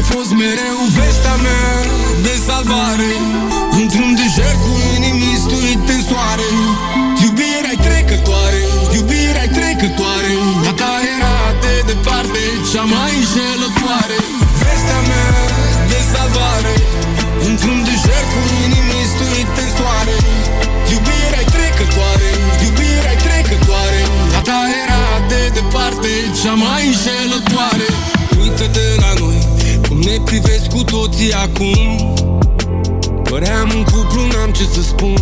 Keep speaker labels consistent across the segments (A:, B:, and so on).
A: fost mereu vestea mea de salvare, într-un deșert cu inimi stuite în soare. Iubirea-i trecătoare, iubirea-i trecătoare, a ta era de departe cea mai înșelătoare. Vestea mea de salvare, într-un deșert cu inimi stuite în soare. Iubirea-i trecătoare, iubirea-i trecătoare, a ta era de departe cea mai înșelătoare. Uită-te la noi, cum ne privesc cu toții acum. Păream un cuplu, n-am ce să spun.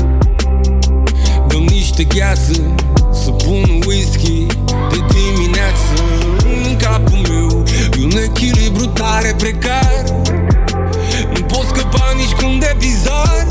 A: Dăm niște gheață, să pun un whisky de dimineață. În capul meu e un echilibru tare precar. Nu pot scăpa nici cum de bizar.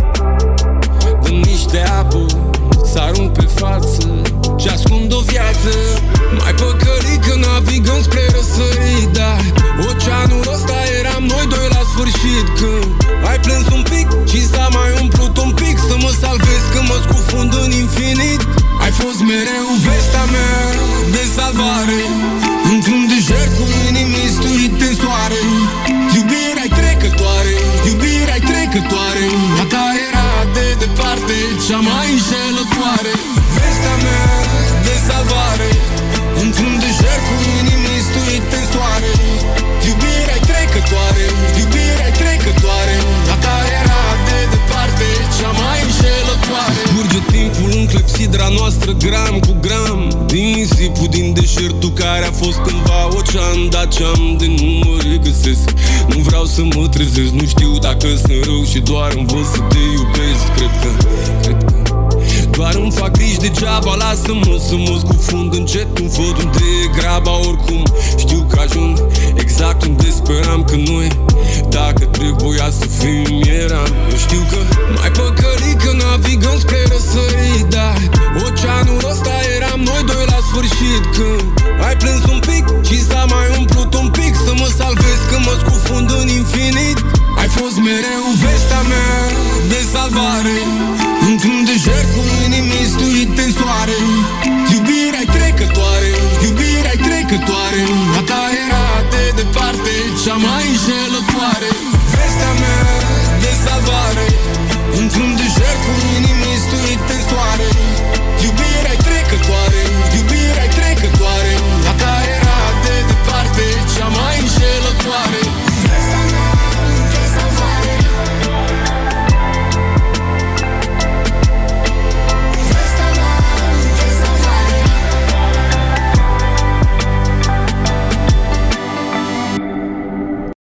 A: Dăm niște apă, să arunc pe față ce ascund o viață. Mai păcălit că navigăm spre răsărit, dar oceanul ăsta eram noi doi la sfârșit. Când ai plâns un pic și s-a mai umplut un pic, să mă salvez când mă scufund în infinit. Ai fost mereu vestea mea de salvare, într-un deșert cu inimi stuite în soare. Iubirea-i trecătoare, iubirea-i trecătoare, a ta era de departe cea mai înșelătoare. Vestea mea de salvare, într-un deșert cu inimi stuite în soare. Iubirea-i trecătoare, iubirea-i trecătoare, a ta era de departe cea mai înșelătoare. Curge timpul în clepsidra noastră gram cu gram, din nisipul din deșertul care a fost cândva ocean. Dar ce-am de nu mă regăsesc, nu vreau să mă trezesc. Nu știu dacă sunt rău și doar învăț să te iubesc. Cred că doar îmi fac griji degeaba. Lasă-mă să mă scufund încet, nu văd unde e graba. Oricum știu că ajung exact unde speram că noi. Dacă trebuia să